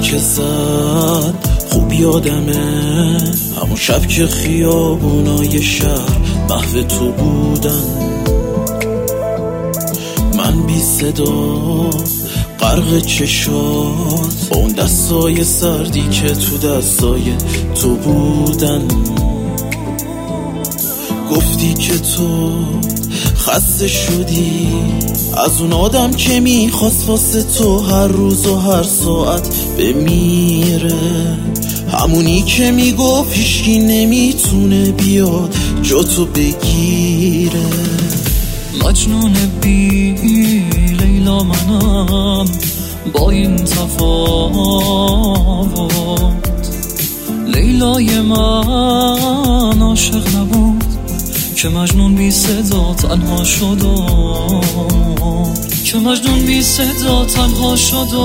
که زد خوب یادمه، همون شب که خیابونای شهر محو تو بودن. من بی صدا غرق چشات، با اون دستای سردی که تو دستای تو بودن. گفتی که تو خسته شدی از اون آدم که میخواست واسه تو هر روز و هر ساعت بمیره، همونی که میگفت هیچکی نمیتونه بیاد جا تو بگیره. مجنون بی لیلا منم با این تفاوت، لیلای من عاشق نبود که مجنون بی صدا تنها شد، که مجنون بی صدا تنها شد.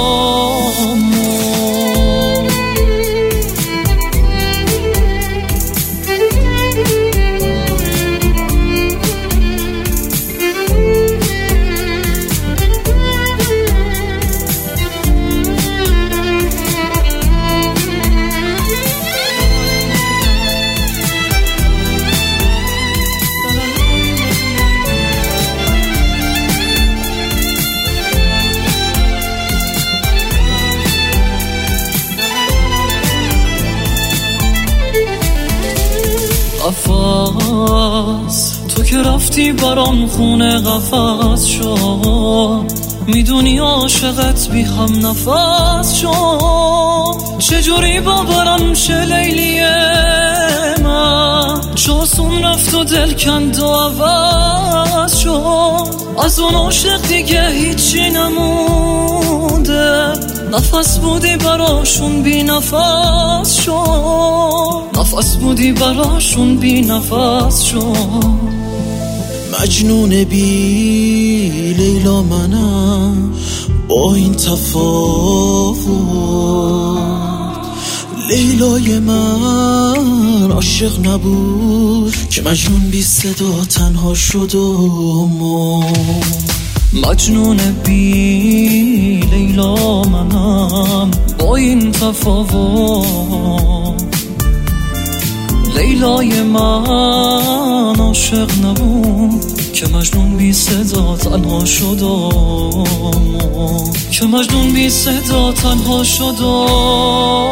قفص تو که رفتی برام خونه قفص شد، میدونی عاشقت بی هم نفس شد. چجوری باورم شه لیلی من، چاسون رفت و دل کند و عوض شد. از اون عاشق دیگه هیچی نمونده، نفس بودی براشون بی نفس شد، نفس بودی براشون بی نفس شد. مجنون بی لیلا منم با این تفاوت، لیلای من عاشق نبود که مجنون بی صدا تنها شد و مجنون بی لیلا منم با این تفاوت، لیلای من عاشق نبود که مجنون بی صدا تنها شد، که مجنون بی صدا تنها شد.